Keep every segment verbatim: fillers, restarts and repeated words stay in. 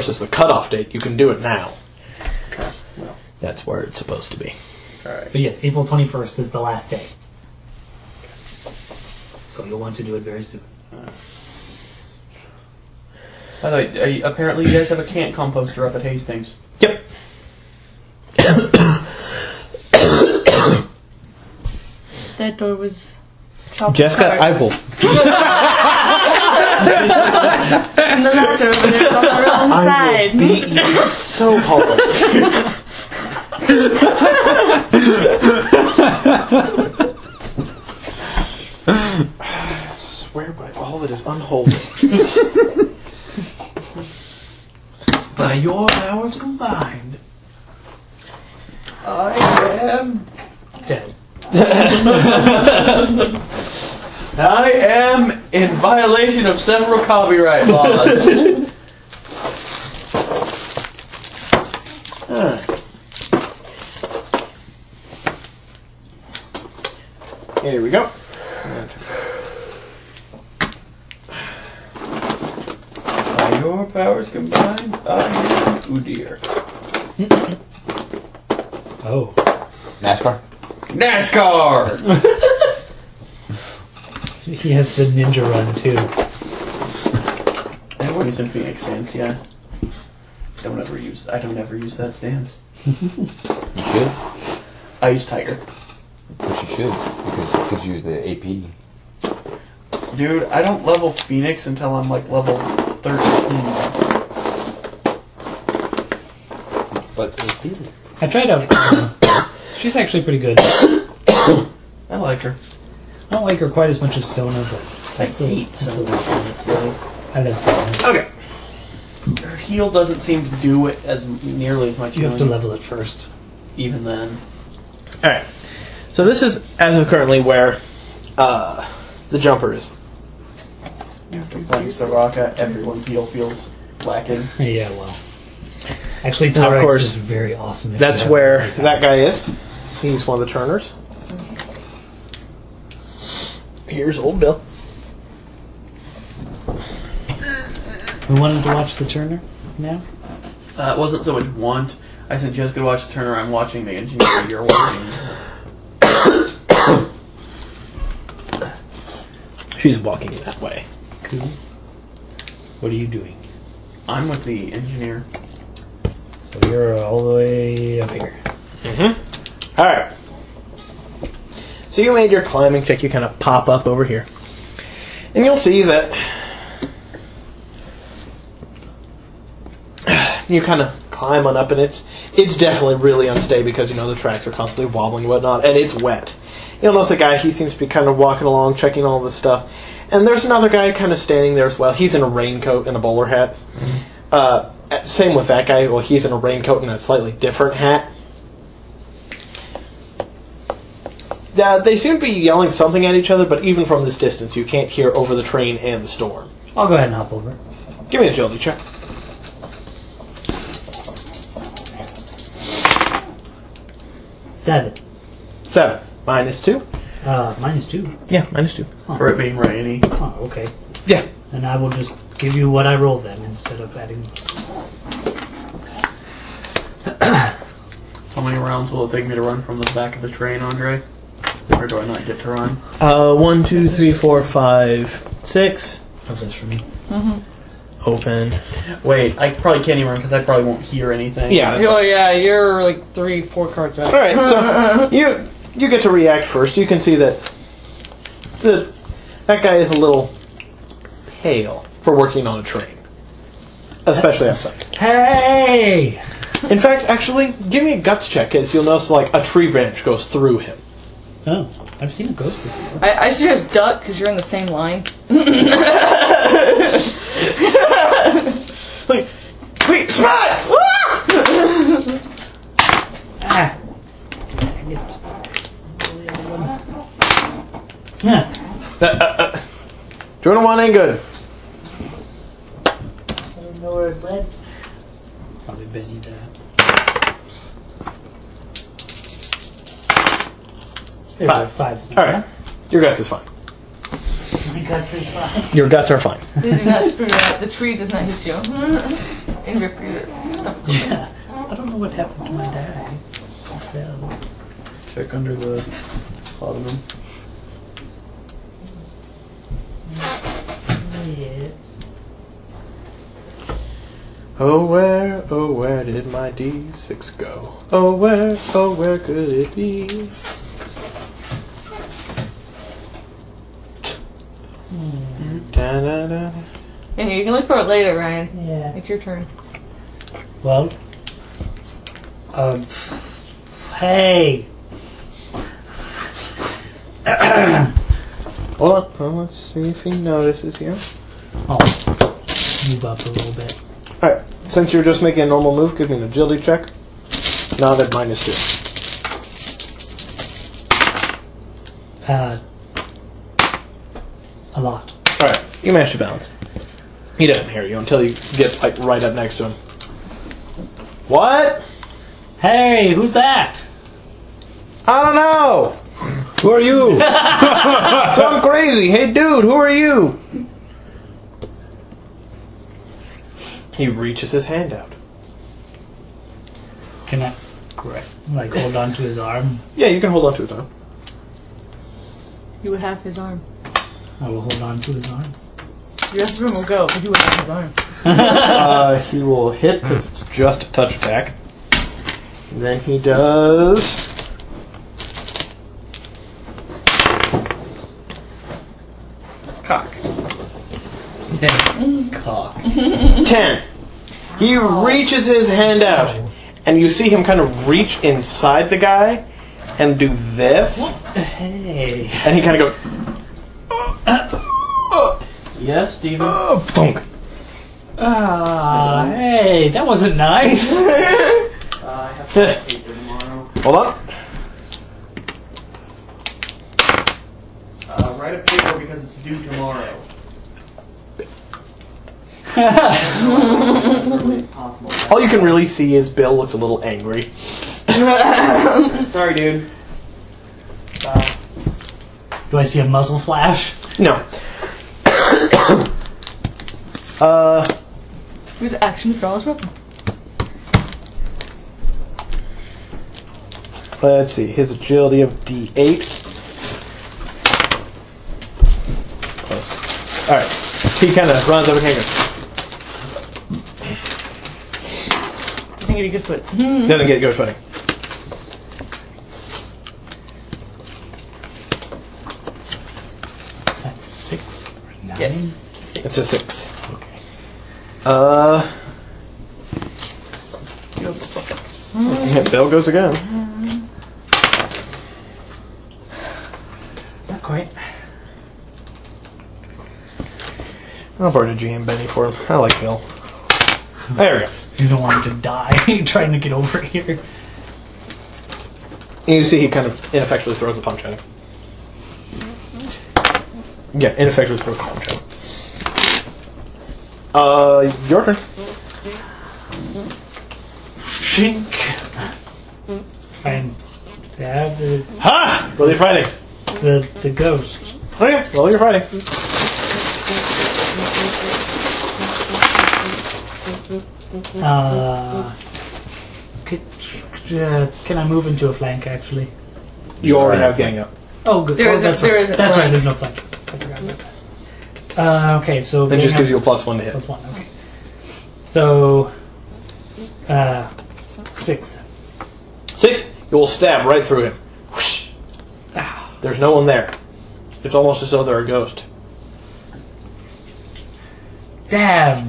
twenty-first is the cutoff date, you can do it now. Okay. Well, that's where it's supposed to be. All right. But yes, April twenty-first is the last day. So you'll want to do it very soon. Uh, by the way, are you, apparently you guys have a cant composter up at Hastings. Yep. That door was chopped Jessica, apart. I will. And the letter over there on the wrong I side. will beat you so hard. I swear by all that is unholy. By your powers combined, I am Dead. I am in violation of several copyright laws. Ah. Here we go. By your powers combined, I am Udir. Oh. NASCAR? NASCAR! He has the ninja run too. Everybody's in Phoenix stance, yeah. Don't ever use. I don't ever use that stance. You should. I use Tiger. But you should, because it gives you the A P. Dude, I don't level Phoenix until I'm like level thirteen. But A P. I tried out. She's actually pretty good. I like her. I don't like her quite as much as Sona, but I still, hate still Sona, honestly. I love Sona. Okay. Her heal doesn't seem to do it as nearly as much. You have to healing, level it first. even then. Alright. So this is, as of currently, where uh, the jumper is. After playing Soraka, everyone's heal feels lacking. Yeah, well. Actually, Now, of Tarex course, is very awesome. if That's you have where it. that guy is. He's one of the turners. Here's old Bill. We wanted to watch the Turner now? Uh, it wasn't so much want. I said just go watch the Turner. I'm watching the engineer. You're watching. She's walking that way. Cool. What are you doing? I'm with the engineer. So you're all the way up here. Mm-hmm. Alright. So you made your climbing check. You kind of pop up over here. And you'll see that you kind of climb on up, and it's it's definitely really unstable because, you know, the tracks are constantly wobbling and whatnot, and it's wet. You'll notice the guy, he seems to be kind of walking along, checking all this stuff. And there's another guy kind of standing there as well. He's in a raincoat and a bowler hat. Uh, same with that guy. Well, he's in a raincoat and a slightly different hat. Uh, they seem to be yelling something at each other, but even from this distance, you can't hear over the train and the storm. I'll go ahead and hop over. Give me a agility check. Seven. Seven. Minus two. Uh, minus two. Yeah, minus two. Huh. For it being rainy. Oh, okay. Yeah. And I will just give you what I rolled then instead of adding. How many rounds will it take me to run from the back of the train, Andre? Or do I not get to run? Uh, one, two, three, four, five, six. Oh, that's for me. Mm-hmm. Open. Wait, I probably can't even run because I probably won't hear anything. Yeah. Oh yeah, you're like three, four cards out. All right. So you you get to react first. You can see that the that guy is a little pale for working on a train, especially outside. Hey! In fact, actually, give me a guts check, as you'll notice like a tree branch goes through him. Oh, I've seen it go before. I, I suggest duck because you're in the same line. Like, wait, spot! Ah! Yeah. Uh, uh, uh. Two and a one ain't good. I don't know where it's led. Probably busy there. There we go, Five. Five. All right, your guts is fine. My guts is fine. Your guts are fine. They do not screw up. The tree does not hit you. and rip your stuff. Yeah. I don't know what happened to my die. Well, Check under the bottom. yeah. Oh where, oh where did my D six go? Oh where, oh where could it be? Da-da-da. And you can look for it later, Ryan. Yeah. It's your turn. Well. Um. Hey. Hold on, well, let's see if he notices you. I'll move up a little bit. Alright, since you're just making a normal move, give me an agility check. Not at minus two. Uh. A lot. Alright, you manage to balance. He doesn't hear you until you get like right up next to him. What? Hey, who's that? I don't know! Who are you? Some crazy! Hey dude, who are you? He reaches his hand out. Can I, like, hold on to his arm? Yeah, you can hold on to his arm. You would have his arm. I will hold on to his arm. The rest of him will go, but you would have his arm. uh, he will hit because it's just a touch attack. And then he does. Cock. Cock. Ten. He reaches his hand out, and you see him kind of reach inside the guy and do this, Hey. and he kind of goes. Yes, Steven? Oh, thunk. Ah, hey, that wasn't nice. Uh, I have to take it tomorrow. Hold on. Uh, write a paper because it's due tomorrow. Really impossible. All you can really see is Bill looks a little angry. Sorry, dude. Bye. Do I see a muzzle flash? No. uh, Whose actions draw his weapon? let's see. His agility of D eight. Close. All right. He kind of runs over and goes. Doesn't get a good foot. Doesn't get good footing. Is that six or nine? Yes. It's a six. Okay. Uh, You have the bucket. yeah, Bill goes again. Not quite. I'll borrow a G M Benny for him. I like Bill. There we go. You don't want him to die trying to get over here. And you see he kind of ineffectually throws a punch at him. Yeah, ineffectually throws a punch at him. Uh, your turn. Shink. And stab the, Ha! Roll your fighting. the, the ghost. Okay, roll your fighting. Uh, could, uh, can I move into a flank, actually? You already have gang up. Oh, good. There oh, is a- that's there right. is a That's right, flank. there's no flank. I forgot about that. Uh, okay, so... That gang just gives up- you a plus one to hit. Plus one, okay. So... Uh... Six, then. Six, you will stab right through him. Whoosh. There's no one there. It's almost as though they're a ghost. Damn!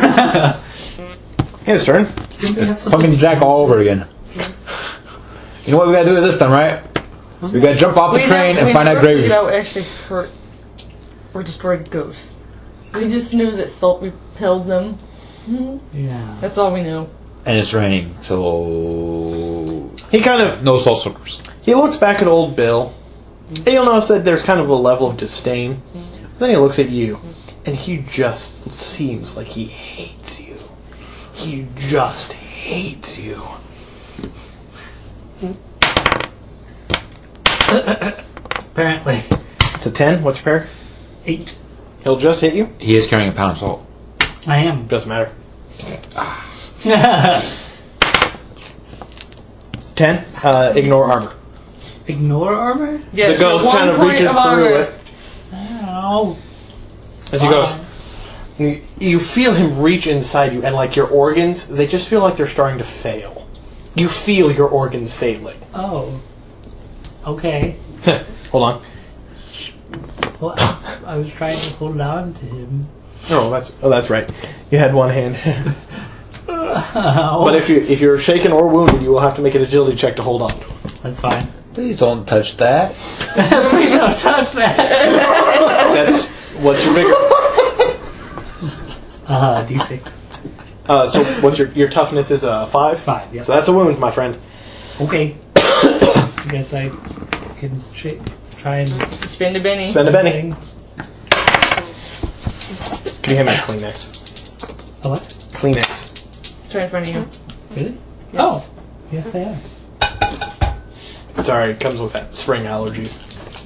His turn. Fucking Jack all over again. You know what we gotta do this time, right? We gotta jump off the We train never- and we find never that grave. figured out what actually hurt or destroyed ghosts. We just knew that salt repelled them. Yeah. That's all we knew. And it's raining, so He kind of no salt slippers. he looks back at old Bill. And you'll notice that there's kind of a level of disdain. Then he looks at you, and he just seems like he hates you. He just hates you. Apparently. It's a ten. What's your parry? Eight. He'll just hit you. He is carrying a pound of salt. I am. Doesn't matter. Ah. ten. Uh, ignore armor. Ignore armor? Yes, The ghost one kind of point reaches of armor. through it Oh. as he goes. You, you feel him reach inside you, and like your organs, they just feel like they're starting to fail. You feel your organs failing. Oh. Okay. Hold on. Well, I was trying to hold on to him. Oh, that's oh, that's right. You had one hand. Oh, But if you if you're shaken or wounded, you will have to make an agility check to hold on to him. that's fine. Please don't touch that. We don't touch that. That's what's your bigger. Uh, D six. Uh, so what's your your toughness is a five. Five, yep. So that's a wound, my friend. Okay. I guess I can sh- try and Spin the Benny. Spend a Benny. things. Can you hand me a Kleenex? A what? Kleenex. It's right in front of you. Really? Yes. Oh. Yes, they are. Sorry, it comes with that spring allergies.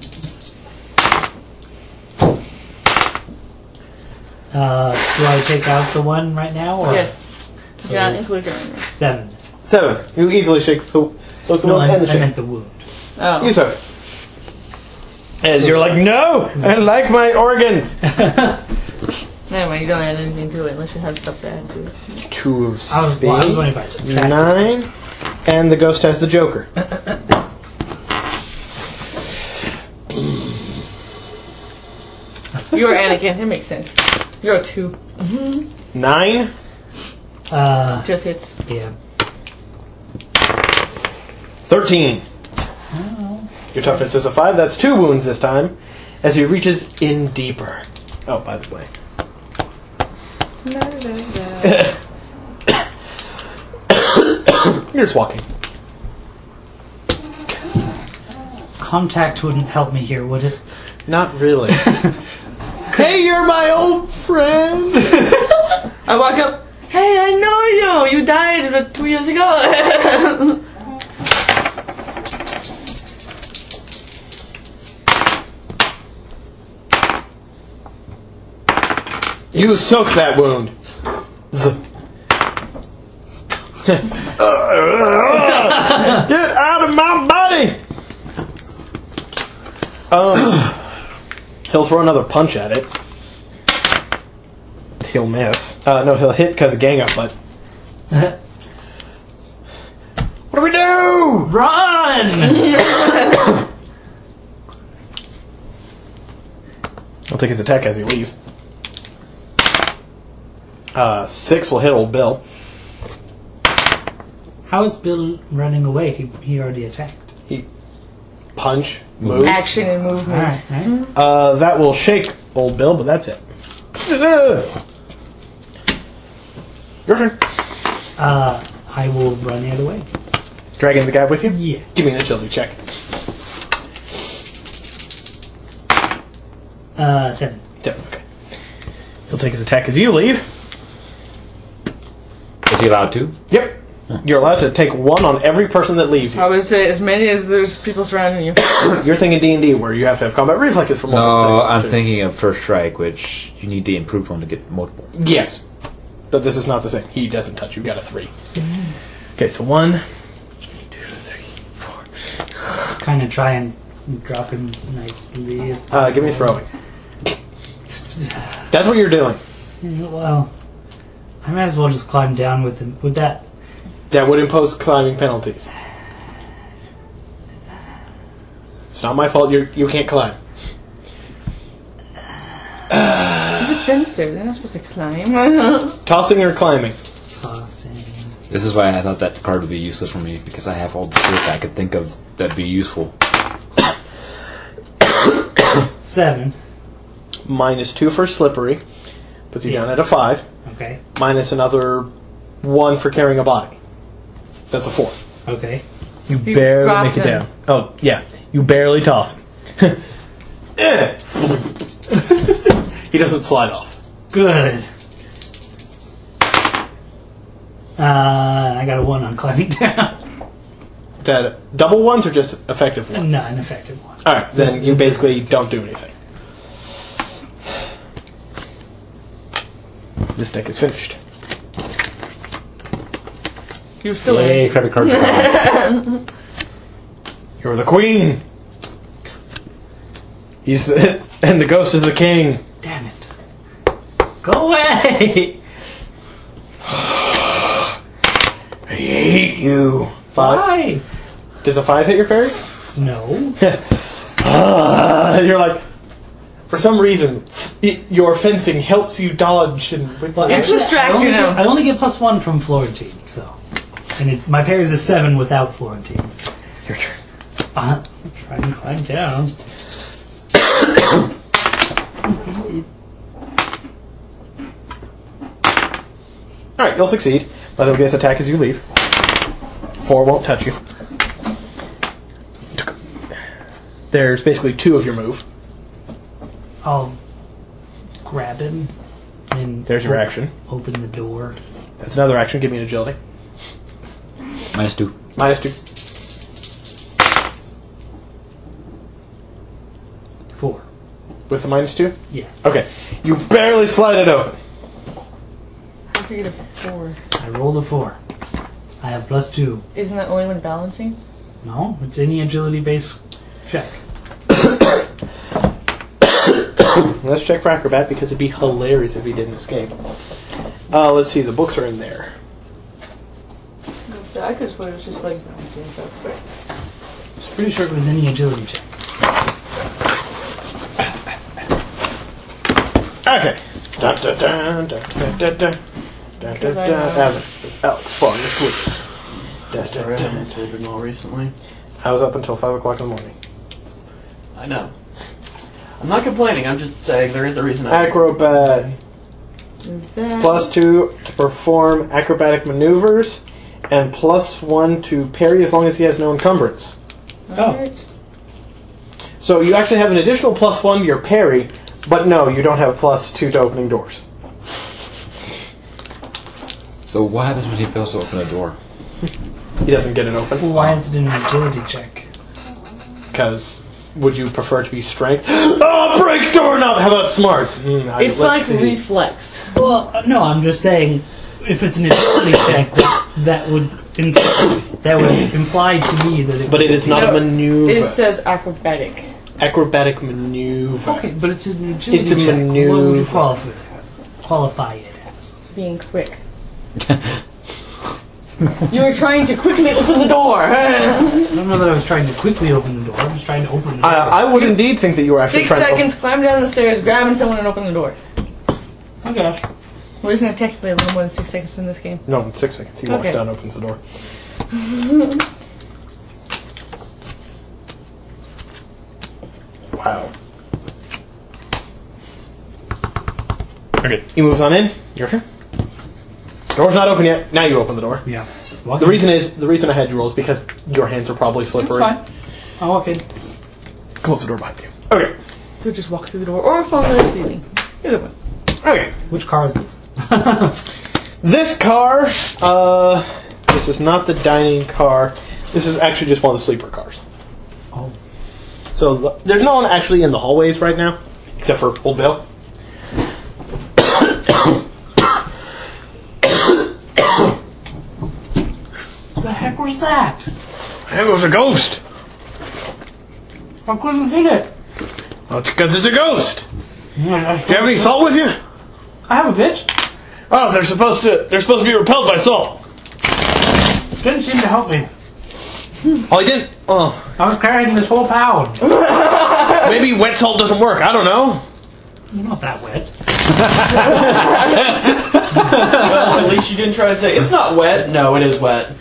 Uh, do I take out the one right now? Or? Yes. Do not include your armor. Seven. Seven. You easily shake so so the No, one I, and the I shake. meant the wound. Oh. You seven. As you're like, no, I like my organs. Anyway, you don't add anything to it unless you have stuff to add to it. Two of speed. I was, well, I was wondering if I subtracted. Nine. And the ghost has the Joker. You're Anakin. It makes sense. You're a two. Nine. Uh, Just hits. yeah. Thirteen. Oh. Your toughness is a five. That's two wounds this time. As he reaches in deeper. Oh, by the way. You're just walking. Contact wouldn't help me here, would it? Not really. Hey, you're my old friend. I walk up. Hey, I know you. You died uh, two years ago. You soak that wound. Z- Get out of my body! Um, he'll throw another punch at it. He'll miss. Uh, no, he'll hit because of gang up, but. What do we do? Run! I'll take his attack as he leaves. Uh, six will hit old Bill. How is Bill running away? He, he already attacked. He punch, move. Action and movement. Alright, right? Uh, that will shake old Bill, but that's it. Your turn. Uh, I will run the other way. Dragging the guy with you? Yeah. Give me an agility check. Uh, seven. Yep, okay. He'll take his attack as you leave. Is he allowed to? Yep. You're allowed to take one on every person that leaves I you. would say as many as there's people surrounding you. You're thinking D and D where you have to have combat reflexes for multiple No, attacks. I'm thinking of First Strike, which you need the improved one to get multiple. Yes. But this is not the same. He doesn't touch you. Got a three. Okay, so one, two, three, four. Kind of try and drop him nicely. as Uh, give me possible. throwing. That's what you're doing. Well, I might as well just climb down with him. With that, That would impose climbing penalties. It's not my fault. You you can't climb. He's a fencer. They're not supposed to climb. Tossing or climbing? tossing. This is why I thought that card would be useless for me, because I have all the skills I could think of that'd be useful. Seven. Minus two for slippery. Puts you Yeah. down at a five. Okay. Minus another one for carrying a body. That's a four. Okay. You You barely drop make it him. down. Oh, yeah. You barely toss him. Eh. He doesn't slide off. Good. Uh, I got a one on climbing down. Is that double ones or just effective ones? No, an effective one. Alright, then This- you this- basically don't do anything. This deck is finished. You're still Yay, in. credit card. gone. You're the queen. He's the, and the ghost is the king. Damn it. Go away! I hate you. Five. Why? Does a five hit your parry? No. Ah, and you're like, for some reason, it, your fencing helps you dodge and. Well, It's actually, distract I only you now. get- I only get plus one from Florentine, so. And it's my parry's a seven without Florentine. Your turn. Uh, try and climb down. All right, you'll succeed, but it'll get attack as you leave. Four won't touch you. There's basically two of your move. I'll grab him and There's your op- action. Open the door. That's another action. Give me an agility. Minus two. Minus two. Four. With the minus two? Yes. Okay. You barely slide it open. How'd you get a four? I rolled a four. I have plus two. Isn't that only when balancing? No, it's any agility based check. Let's check for acrobat because it'd be hilarious if he didn't escape. Uh, let's see. The books are in there. So I could swear it was just like balancing and stuff, but Pretty sure it was any agility check. Okay. Dun, dun, dun, dun, dun, dun, dun. Dun, dun, dun. Alex, it's Alex falling asleep. Dun, dun, Sorry, I dun, haven't dun. sleeping well recently. I was up until five o'clock in the morning. I know. I'm not complaining. I'm just saying there is a reason. I Acrobat. move that. Plus two to perform acrobatic maneuvers, and plus one to parry as long as he has no encumbrance. Alright. So you actually have an additional plus one to your parry, but no, you don't have plus two to opening doors. So what happens when he fails to open a door? He doesn't get it open. Well, why is it an agility check? Because would you prefer to be strength? Oh, break doorknob! How about smart? Hmm, I- It's let's like see. reflex. Well, uh, no, I'm just saying, if it's an agility check, that, that would im- that would imply to me that it. But it is not No, a maneuver. It says acrobatic. Acrobatic maneuver. Okay, but it's an agility It's a check. What would maneuver. you qualify it as? Qualify it as? Being quick. You were trying to quickly open the door. I don't know that I was trying to quickly open the door. I'm just trying to open the door. I, I would indeed think that you were actually Six trying seconds, climb down the stairs, grabbing someone and open the door. Okay. Well, isn't it technically a little more than six seconds in this game? to... No, in six seconds. He walks Okay. down and opens the door. Wow. Okay, he moves on in. Your turn. Door's not open yet. Now you open the door. Yeah. The reason is the reason I had you roll is because your hands are probably It's slippery. fine. I'll walk in. Close the door behind you. Okay. You'll just walk through the door or fall on the ceiling. Either one. Okay. Which car is this? This car, uh, this is not the dining car. This is actually just one of the sleeper cars. Oh. So the, there's no one actually in the hallways right now, except for Old Bill. What the heck was that? It was a ghost. I couldn't hit it. Well, it's because it's a ghost. I Do you have any salt with you? I have a bit. Oh, they're supposed to. They're supposed to be repelled by salt. Didn't seem to help me. Oh, he didn't. Oh, I was carrying this whole pound. maybe wet salt doesn't work. I don't know. You're not that wet. Well, at least you didn't try to say it's not wet. No, it is wet.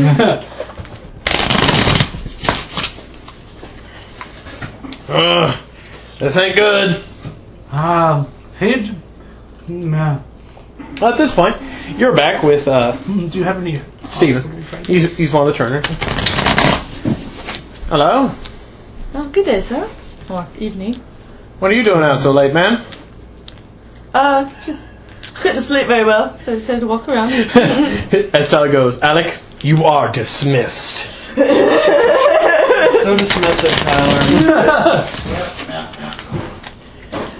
Ugh, this ain't good. Um, Hid? Nah. Well, at this point, you're back with uh, Hmm, Do you have any? Steven. He's he's one of the Turners. Hello. Oh, good day, sir. Or evening. What are you doing out so late, man? Uh, just couldn't sleep very well, so I decided to walk around. As Tyler goes, Alec, you are dismissed. So dismissive, Tyler.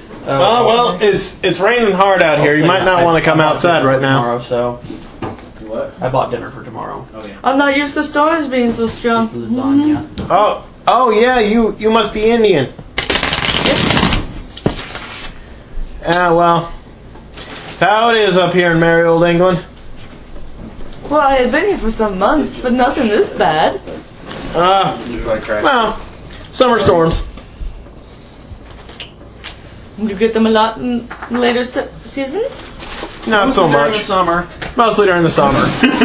Oh well, it's it's raining hard out here. You might not want to come outside right now. Tomorrow, so. What? I bought dinner for tomorrow. Oh yeah. I'm not used to stars being so strong. Lasagna. Oh, oh yeah, you you must be Indian. Ah, well, that's how it is up here in merry old England. Well, I had been here for some months, but nothing this bad. Uh, well, summer storms. You get them a lot in later se- seasons? Not so During the much. summer. Mostly during the summer.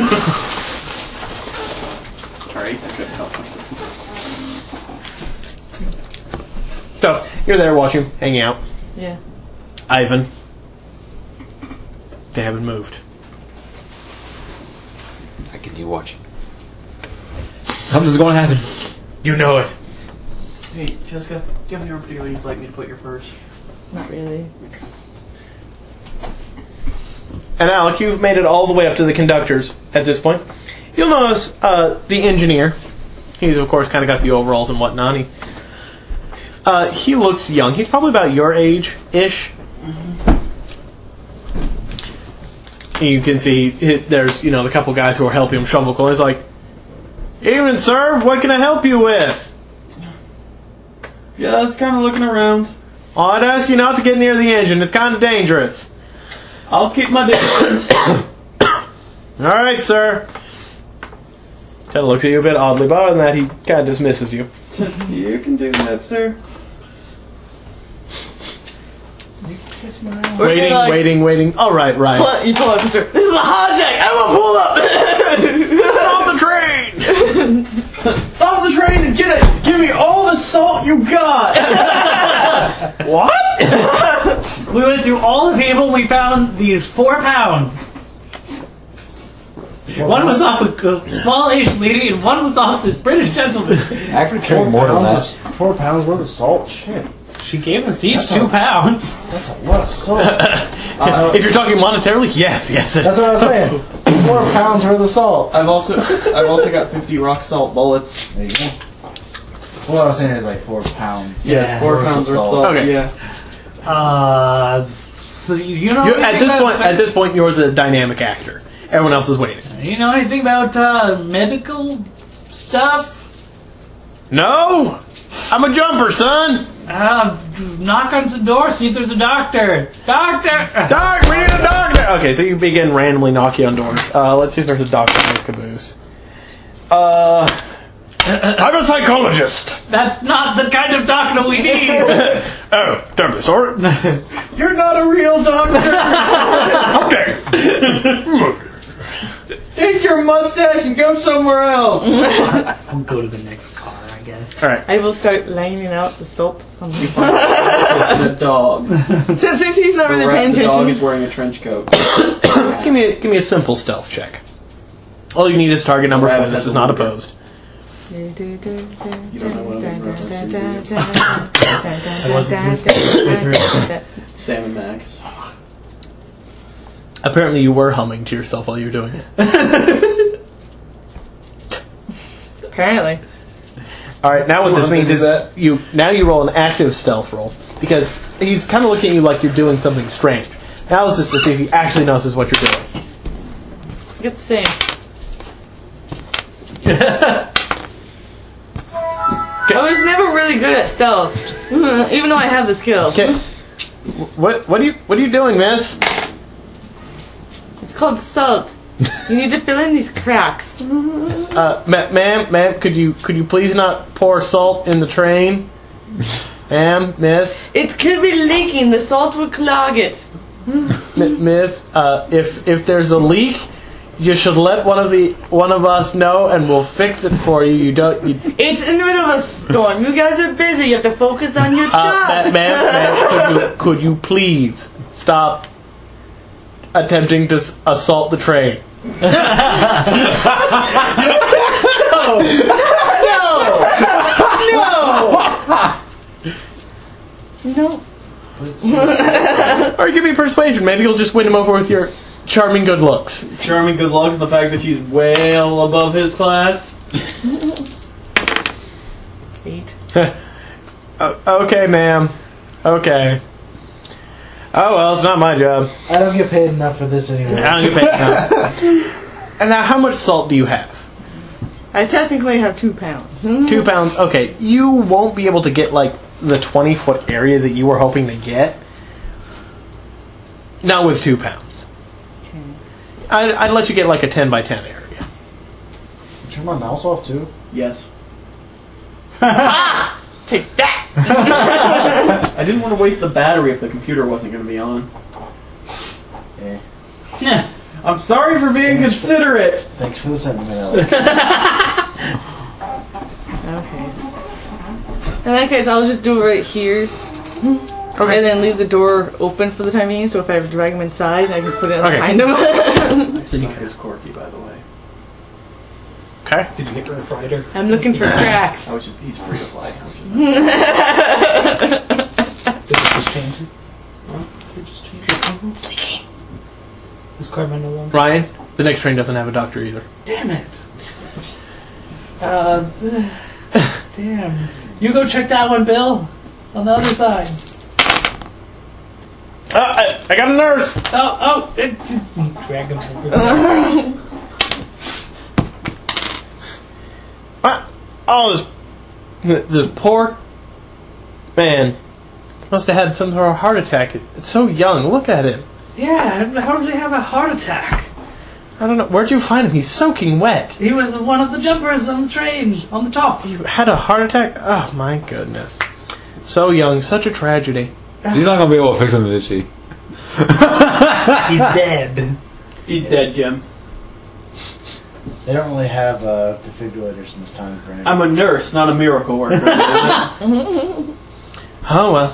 Alright, I couldn't help myself. So, you're there watching, hanging out. Yeah. Ivan. They haven't moved. I continue watching. Something's going to happen. You know it. Hey, Jessica, do you have anywhere particularly you'd like me to put your purse? Not really. And Alec, you've made it all the way up to the conductors at this point. You'll notice uh, the engineer. He's, of course, kind of got the overalls and whatnot. He, uh, he looks young. He's probably about your age-ish. You can see it, there's, you know, the couple guys who are helping him shovel coal. He's like, "Evening, sir. What can I help you with?" Yeah, I was kind of looking around. Oh, I'd ask you not to get near the engine. It's kind of dangerous. I'll keep my distance. All right, sir. Kind of looks at you a bit oddly, but other than that, he kind of dismisses you. You can do that, sir. We're Waiting, like, waiting, waiting. All right, right. Pull, you pull up, sir. This is a hijack. I'm gonna pull up. Stop the train! Stop the train and get it! Give me all the salt you got! What? We went through all the people. We found these four pounds. One was off a small Asian lady, and one was off this British gentleman. Actually, carrying more than that. Four pounds worth of salt? Shit. She gave us each That's two a- pounds. That's a lot of salt. uh, If you're talking monetarily, yes, yes. It that's what I was saying. Four pounds worth of salt. I've also I've also got fifty rock salt bullets. There you go. What I was saying is like four pounds. Yes, four Worth of pounds worth of salt. salt. Okay. Yeah. Uh, so you, you know You, anything at this about point, cer- at this point, you're the dynamic actor. Everyone else is waiting. you know anything about uh, medical s- stuff? No, I'm a jumper, son. Uh, knock on some door, see if there's a doctor. Doctor. Doc, we need a doctor. Okay, so you begin randomly knocking on doors. Uh, let's see if there's a doctor in this caboose. Uh, I'm a psychologist. That's not the kind of doctor we need. Oh, terribly sorry. You're not a real doctor! Okay. Take your mustache and go somewhere else! I'll go to the next car, I guess. All right. I will start laying out the salt on the the dog. Since since he's not The, really rat, paying the dog is attention. wearing a trench coat. Give me a, give me a simple stealth check. All you need is target number Rabbit four. This has is a not looter. opposed. You don't know what I'm referencing, I wasn't listening. Sam and Max. Apparently, you were humming to yourself while you were doing it. Apparently. All right. Now what this Wanna means do is that? you now you roll an active stealth roll because he's kind of looking at you like you're doing something strange. Now this is to see if he actually notices what you're doing. Get the same. I was never really good at stealth, even though I have the skills. Okay. What what are you what are you doing, miss? It's called salt. You need to fill in these cracks. Uh, ma- ma'am, ma'am, could you could you please not pour salt in the train? Ma'am, miss, It could be leaking. The salt will clog it. M- miss. Uh, if if there's a leak, you should let one of the one of us know, and we'll fix it for you. You don't. You, It's in the middle of a storm. You guys are busy. You have to focus on your uh, jobs. ma- ma'am, ma'am, could you could you please stop attempting to s- assault the train? No. No. Or give me persuasion. Maybe you'll just win him over with your charming good looks. Charming good luck and the fact that she's well above his class. Eight. Uh, okay, ma'am. Okay. Oh well, it's not my job. I don't get paid enough for this anyway. I don't get paid enough. And now, how much salt do you have? I technically have two pounds. Two pounds. Okay, you won't be able to get like the twenty foot area that you were hoping to get. Not with two pounds. Okay. I'd, I'd let you get like a ten by ten area. Turn my mouse off too. Yes. Take that! I didn't want to waste the battery if the computer wasn't going to be on. Eh. Yeah. I'm sorry for being Thanks for- considerate. Thanks for the sentiment, Alex. Okay. In that case, I'll just do it right here. Okay. And then leave the door open for the time being, so if I have to drag him inside, I can put it Okay. behind him. My son is quirky, by the way. Okay. Did you get the Rough Rider? I'm looking for cracks. I was just, he's free to fly. I was just- Did it just change it? They just changed it. Is Carmen no longer? Ryan, the next train doesn't have a doctor either. Damn it. Uh, damn. You go check that one, Bill. On the other side. Uh, I, I got a nurse. Oh, oh! It, drag him over there. What? Oh, this this poor man must have had some sort of heart attack. It's so young. Look at him. Yeah, how did he have a heart attack? I don't know. Where'd you find him? He's soaking wet. He was one of the jumpers on the train, on the top. You had a heart attack? Oh my goodness. So young, such a tragedy. She's not gonna be able to fix him, is she? He's dead. He's dead, Jim. They don't really have uh, defibrillators in this time frame. I'm a nurse, not a miracle worker. Oh well.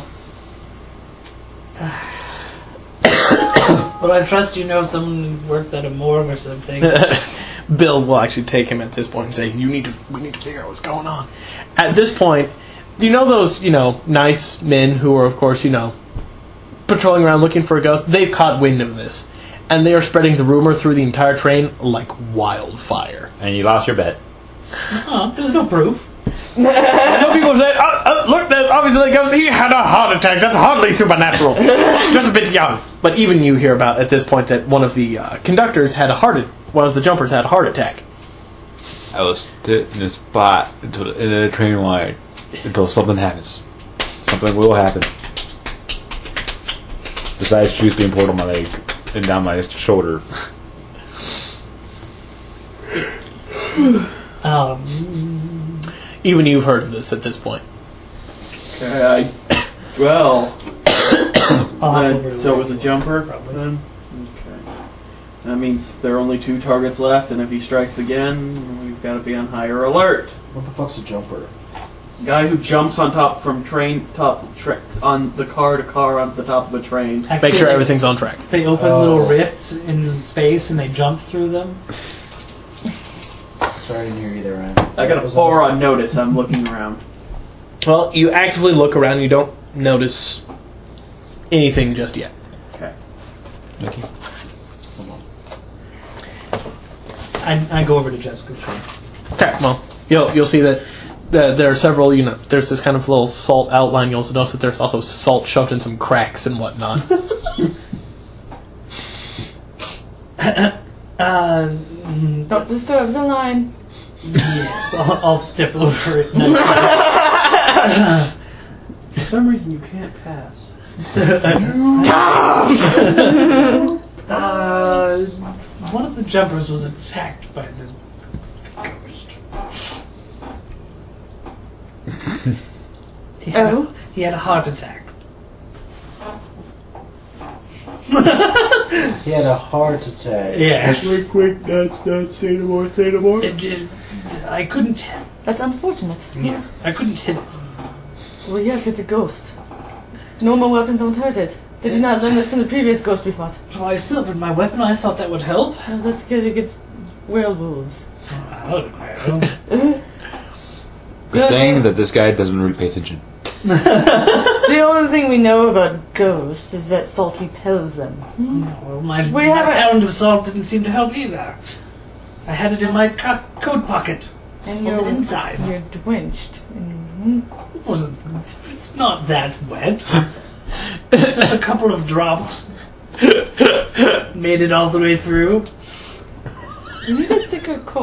But I trust you know someone who works at a morgue or something. Bill will actually take him at this point and say, "You need to. We need to figure out what's going on." At this point, do you know those, you know, nice men who are, of course, you know, patrolling around looking for a ghost? They've caught wind of this, and they are spreading the rumor through the entire train like wildfire. And you lost your bet. Oh, there's no proof. Some people have said, oh, oh, "Look, that's obviously a ghost. He had a heart attack. That's hardly supernatural. Just a bit young." But even you hear about at this point that one of the uh, conductors had a heart. One of the jumpers had a heart attack. I was sit in a spot until the end of the train line until something happens. Something will happen. Besides juice being poured on my leg and down my shoulder. Um, Even you've heard of this at this point. Uh, well, I'll have uh, over so it was a later. jumper Probably. then? Okay. That means there are only two targets left, and if he strikes again, we've got to be on higher alert. What the fuck's a jumper? Guy who jumps on top from train top tra- on the car to car on the top of a train. Make sure everything's on track. They open Oh. little rifts in space and they jump through them. Sorry, I didn't hear you there, Ryan. I got a Was four that- on notice. I'm looking around. Well, you actively look around. You don't notice anything just yet. Okay. Thank you. I, I go over to Jessica's train. Okay, well, you'll you'll see that the, there are several. You know, there's this kind of little salt outline. You'll also notice that there's also salt shoved in some cracks and whatnot. Uh, mm, Don't disturb the line. yes, I'll, I'll step over it. Next For some reason, you can't pass. uh, one of the jumpers was attacked by the, the ghost. He had, Oh? a, he had a heart attack. He had a heart attack. Yes. quick, quick, that's that. Say no more. Say no more. It, it, I couldn't. That's unfortunate. Yes, I couldn't hit. Well, yes, it's a ghost. Normal weapons don't hurt it. Did you not learn this from the previous ghost we fought? Well, I silvered my weapon. I thought that would help. Well, that's good against werewolves. I don't know. Good thing that this guy doesn't really pay attention. The only thing we know about ghosts is that salt repels them. Well, my, We my haven't- pound of salt didn't seem to help either. I had it in my co- coat pocket. And On you're the inside. You're drenched. Mhm. It wasn't. It's not that wet. Just a couple of drops made it all the way through. You need a thicker coat.